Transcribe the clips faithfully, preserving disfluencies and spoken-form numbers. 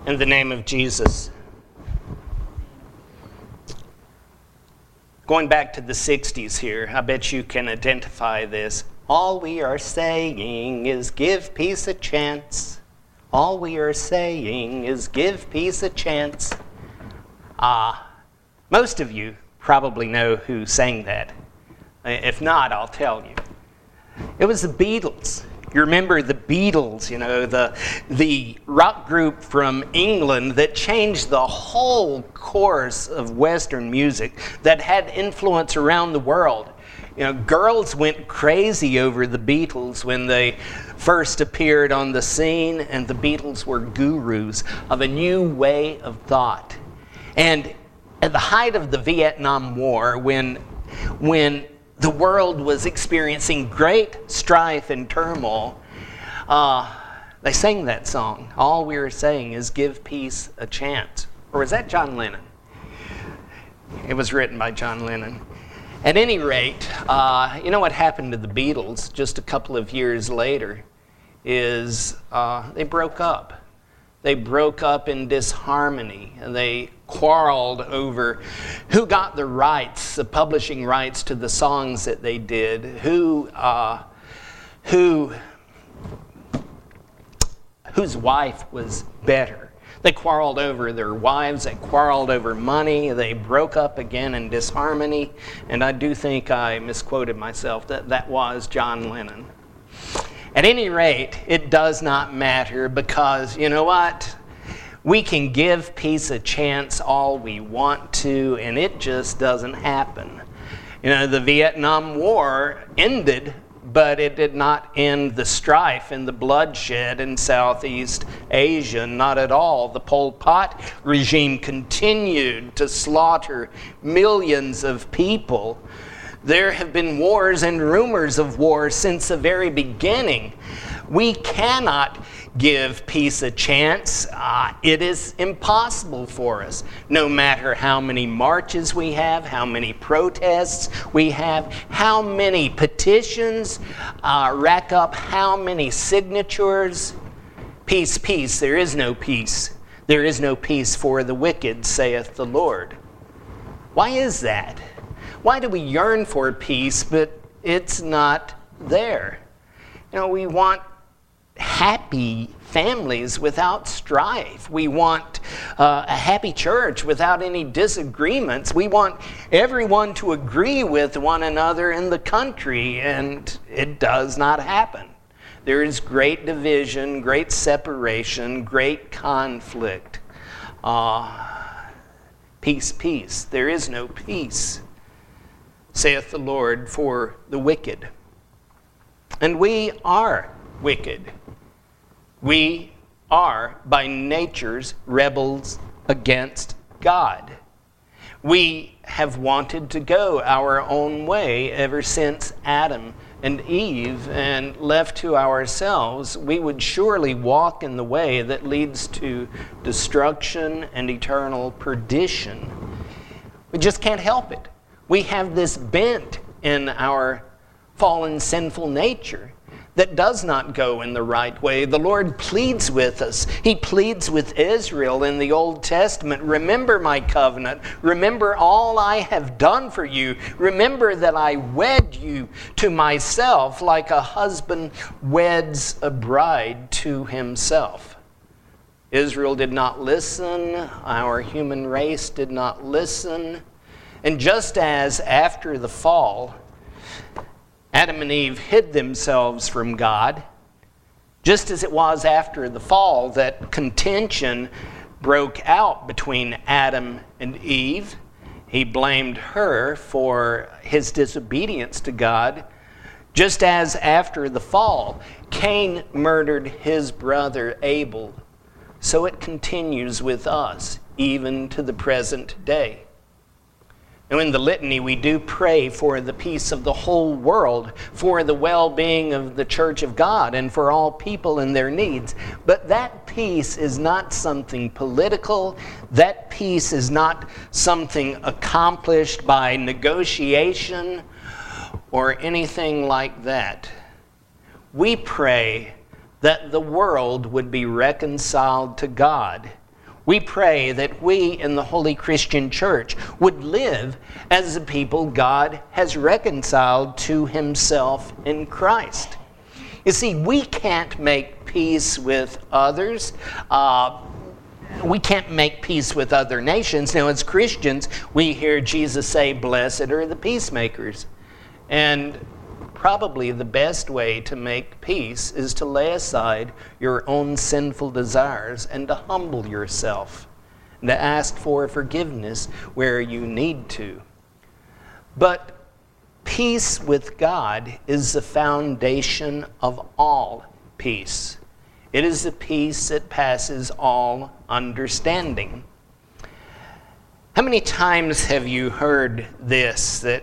In the name of Jesus. Going back to the sixties here, I bet you can identify this. All we are saying is give peace a chance. All we are saying is give peace a chance. Ah, uh, most of you probably know who sang that. If not, I'll tell you. It was the Beatles. You remember the Beatles, you know, the, the rock group from England that changed the whole course of Western music, that had influence around the world. You know, girls went crazy over the Beatles when they first appeared on the scene, and the Beatles were gurus of a new way of thought. And at the height of the Vietnam War, when, when the world was experiencing great strife and turmoil, uh, they sang that song. All we were saying is give peace a chance. Or was that John Lennon? It was written by John Lennon. At any rate, uh, you know what happened to the Beatles just a couple of years later is uh, they broke up. They broke up in disharmony, and they quarreled over who got the rights, the publishing rights to the songs that they did, who, uh, who, whose wife was better. They quarreled over their wives, they quarreled over money, they broke up again in disharmony, and I do think I misquoted myself, that that was John Lennon. At any rate, it does not matter, because you know what? We can give peace a chance all we want to, and it just doesn't happen. You know, the Vietnam War ended, but it did not end the strife and the bloodshed in Southeast Asia, not at all. The Pol Pot regime continued to slaughter millions of people. There have been wars and rumors of wars since the very beginning. We cannot give peace a chance. Uh, it is impossible for us. No matter how many marches we have, how many protests we have, how many petitions uh, rack up, how many signatures. Peace, peace, there is no peace. There is no peace for the wicked, saith the Lord. Why is that? Why do we yearn for peace, but it's not there? You know, we want happy families without strife. We want uh, a happy church without any disagreements. We want everyone to agree with one another in the country, and it does not happen. There is great division, great separation, great conflict. Uh, peace, peace. There is no peace, saith the Lord, for the wicked. And we are wicked. We are by natures rebels against God. We have wanted to go our own way ever since Adam and Eve, and left to ourselves, we would surely walk in the way that leads to destruction and eternal perdition. We just can't help it. We have this bent in our fallen sinful nature that does not go in the right way. The Lord pleads with us. He pleads with Israel in the Old Testament. Remember my covenant. Remember all I have done for you. Remember that I wed you to myself like a husband weds a bride to himself. Israel did not listen. Our human race did not listen. And just as after the fall, Adam and Eve hid themselves from God, just as it was after the fall that contention broke out between Adam and Eve. He blamed her for his disobedience to God. Just as after the fall, Cain murdered his brother Abel, so it continues with us, even to the present day. And in the litany, we do pray for the peace of the whole world, for the well-being of the Church of God, and for all people and their needs. But that peace is not something political. That peace is not something accomplished by negotiation or anything like that. We pray that the world would be reconciled to God, We pray that we in the Holy Christian Church would live as a people God has reconciled to himself in Christ. You see, we can't make peace with others. Uh, we can't make peace with other nations. Now, as Christians, we hear Jesus say, "Blessed are the peacemakers." And probably the best way to make peace is to lay aside your own sinful desires and to humble yourself and to ask for forgiveness where you need to. But peace with God is the foundation of all peace. It is the peace that passes all understanding. How many times have you heard this, that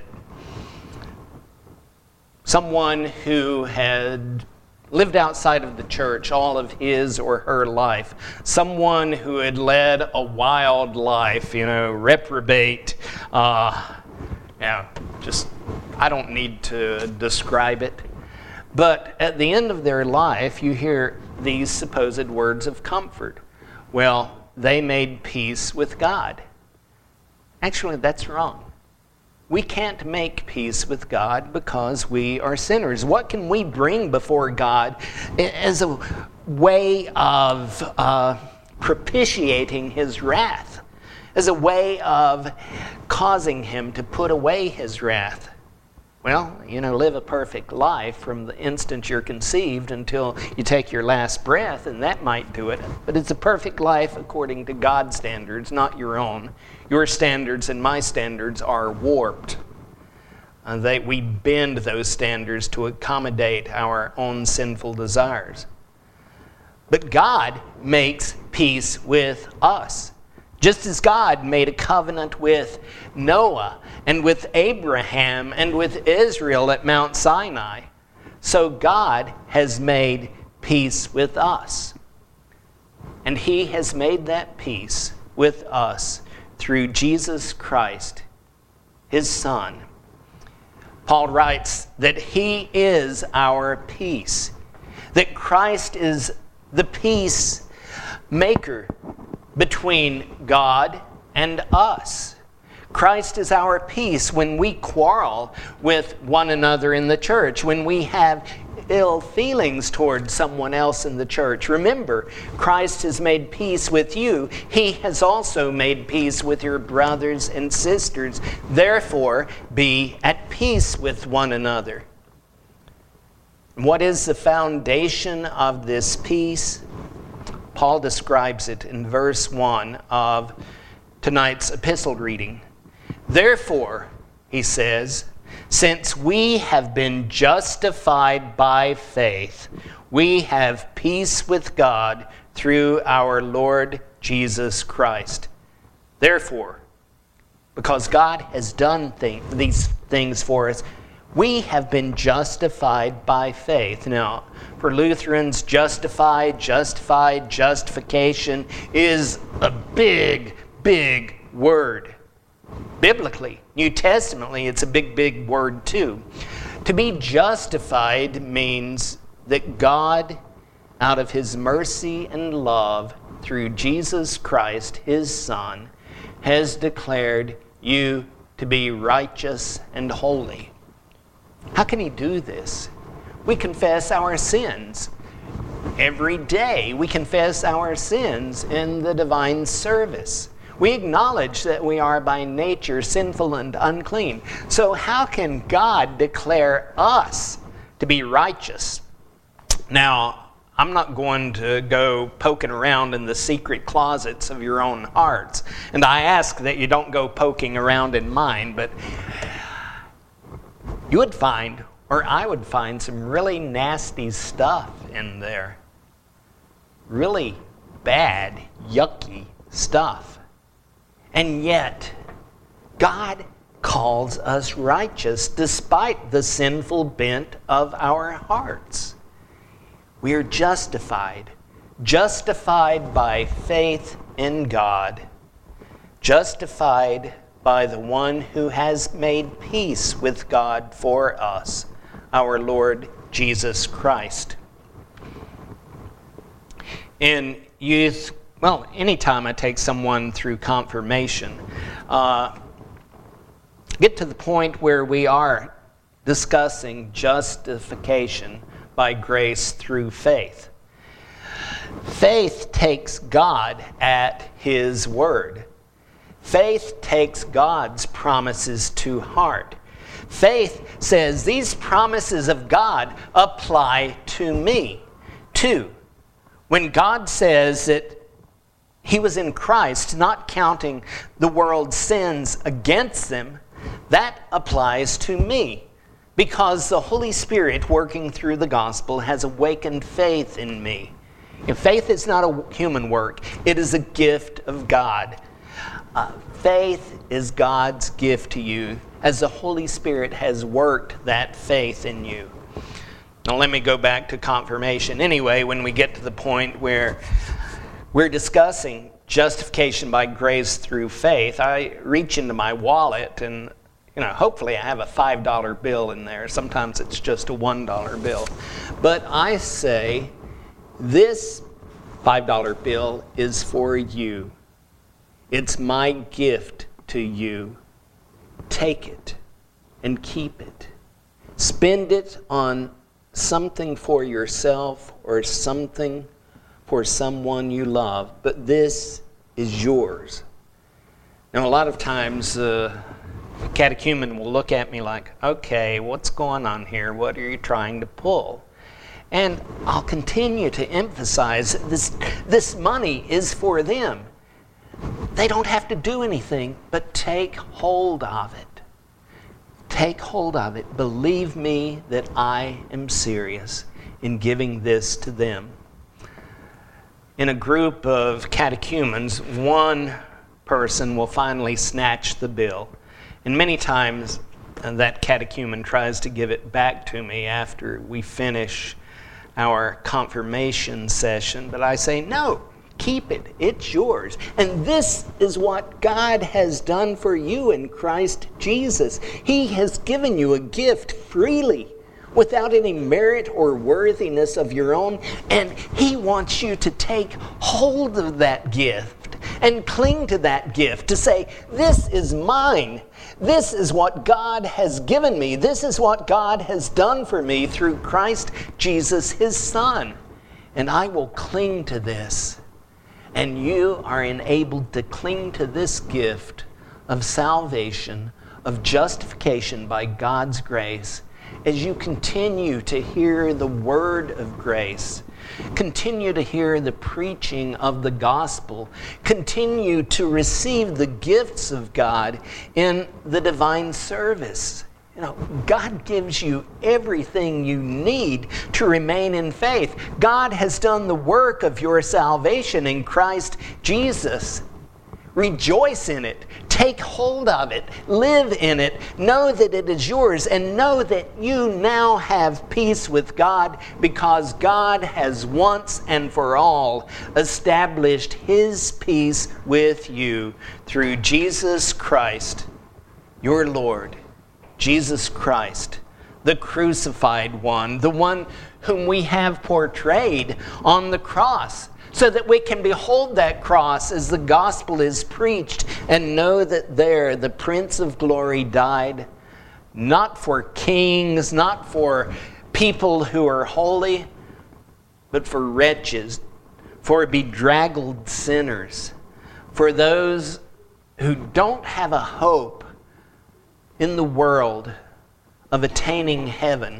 someone who had lived outside of the church all of his or her life, someone who had led a wild life, you know, reprobate, uh, yeah, just, I don't need to describe it. But at the end of their life, you hear these supposed words of comfort. Well, they made peace with God. Actually, that's wrong. We can't make peace with God because we are sinners. What can we bring before God as a way of uh, propitiating his wrath, as a way of causing him to put away his wrath? Well, you know, live a perfect life from the instant you're conceived until you take your last breath, and that might do it. But it's a perfect life according to God's standards, not your own. Your standards and my standards are warped. Uh, they, we bend those standards to accommodate our own sinful desires. But God makes peace with us. Just as God made a covenant with Noah and with Abraham and with Israel at Mount Sinai, so God has made peace with us. And he has made that peace with us through Jesus Christ, his Son. Paul writes that he is our peace, that Christ is the peace maker between God and us. Christ is our peace when we quarrel with one another in the church, when we have ill feelings toward someone else in the church. Remember, Christ has made peace with you. He has also made peace with your brothers and sisters. Therefore, be at peace with one another. What is the foundation of this peace? Paul describes it in verse one of tonight's epistle reading. Therefore, he says, since we have been justified by faith, we have peace with God through our Lord Jesus Christ. Therefore, because God has done th- these things for us, we have been justified by faith. Now, for Lutherans, justified, justified, justification is a big, big word. Biblically, New Testamentally, it's a big, big word too. To be justified means that God, out of his mercy and love, through Jesus Christ, his Son, has declared you to be righteous and holy. How can he do this? We confess our sins. Every day we confess our sins in the divine service. We acknowledge that we are by nature sinful and unclean. So how can God declare us to be righteous? Now, I'm not going to go poking around in the secret closets of your own hearts. And I ask that you don't go poking around in mine, but you would find, or I would find, some really nasty stuff in there. Really bad, yucky stuff. And yet, God calls us righteous despite the sinful bent of our hearts. We are justified, justified by faith in God, justified by the one who has made peace with God for us, our Lord Jesus Christ. In youth well, anytime I take someone through confirmation, uh, get to the point where we are discussing justification by grace through faith. Faith takes God at His word. Faith takes God's promises to heart. Faith says these promises of God apply to me too. When God says that He was in Christ, not counting the world's sins against them, that applies to me, because the Holy Spirit working through the gospel has awakened faith in me. If faith is not a human work, it is a gift of God. Uh, faith is God's gift to you as the Holy Spirit has worked that faith in you. Now let me go back to confirmation. Anyway, when we get to the point where we're discussing justification by grace through faith, I reach into my wallet and, you know, hopefully I have a five dollar bill in there. Sometimes it's just a one dollar bill. But I say, this five dollar bill is for you. It's my gift to you. Take it and keep it. Spend it on something for yourself or something for someone you love, but this is yours. Now, a lot of times, uh, a catechumen will look at me like, okay, what's going on here? What are you trying to pull? And I'll continue to emphasize that this, this money is for them. They don't have to do anything but take hold of it. Take hold of it. Believe me that I am serious in giving this to them. In a group of catechumens, one person will finally snatch the bill. And many times uh, that catechumen tries to give it back to me after we finish our confirmation session. But I say, no, keep it. It's yours. And this is what God has done for you in Christ Jesus. He has given you a gift freely, without any merit or worthiness of your own, and He wants you to take hold of that gift and cling to that gift, to say, this is mine. This is what God has given me. This is what God has done for me through Christ Jesus, His Son. And I will cling to this. And you are enabled to cling to this gift of salvation, of justification by God's grace, as you continue to hear the word of grace, continue to hear the preaching of the gospel, continue to receive the gifts of God in the divine service. You know, God gives you everything you need to remain in faith. God has done the work of your salvation in Christ Jesus. Rejoice in it. Take hold of it. Live in it. Know that it is yours, and know that you now have peace with God, because God has once and for all established His peace with you through Jesus Christ, your Lord. Jesus Christ, the crucified one, the one whom we have portrayed on the cross, so that we can behold that cross as the gospel is preached and know that there the Prince of Glory died, not for kings, not for people who are holy, but for wretches, for bedraggled sinners, for those who don't have a hope in the world of attaining heaven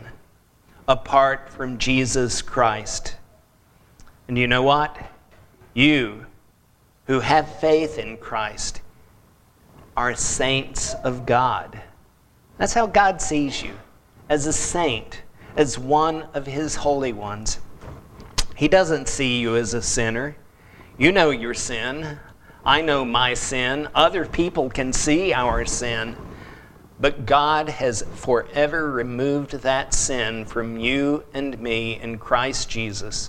apart from Jesus Christ. And you know what? You who have faith in Christ are saints of God. That's how God sees you, as a saint, as one of His holy ones. He doesn't see you as a sinner. You know your sin. I know my sin. Other people can see our sin. But God has forever removed that sin from you and me in Christ Jesus.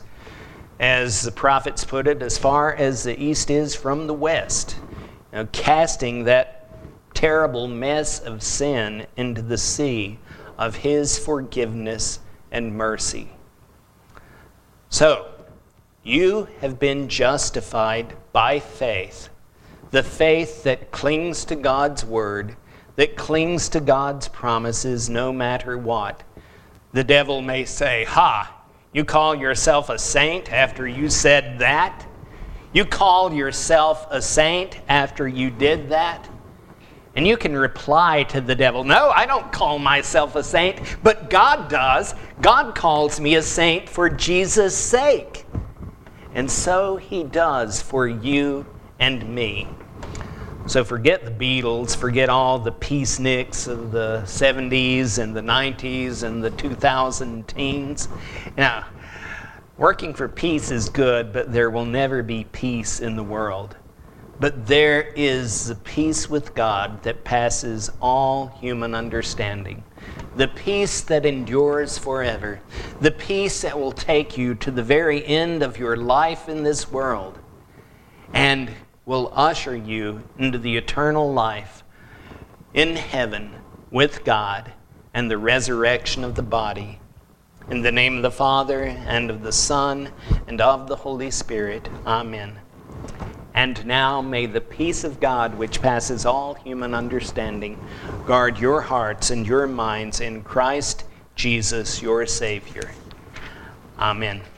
As the prophets put it, as far as the east is from the west, you know, casting that terrible mess of sin into the sea of His forgiveness and mercy. So, You have been justified by faith, the faith that clings to God's word, that clings to God's promises no matter what. The devil may say, "Ha, you call yourself a saint after you said that? You call yourself a saint after you did that?" And you can reply to the devil, "No, I don't call myself a saint, but God does. God calls me a saint for Jesus' sake." And so he does for you and me. So forget the Beatles, forget all the peaceniks of the seventies and the nineties and the two thousand teens. Now, working for peace is good, but there will never be peace in the world. But there is the peace with God that passes all human understanding. The peace that endures forever. The peace that will take you to the very end of your life in this world and will usher you into the eternal life in heaven with God and the resurrection of the body. In the name of the Father, and of the Son, and of the Holy Spirit. Amen. And now may the peace of God, which passes all human understanding, guard your hearts and your minds in Christ Jesus, your Savior. Amen.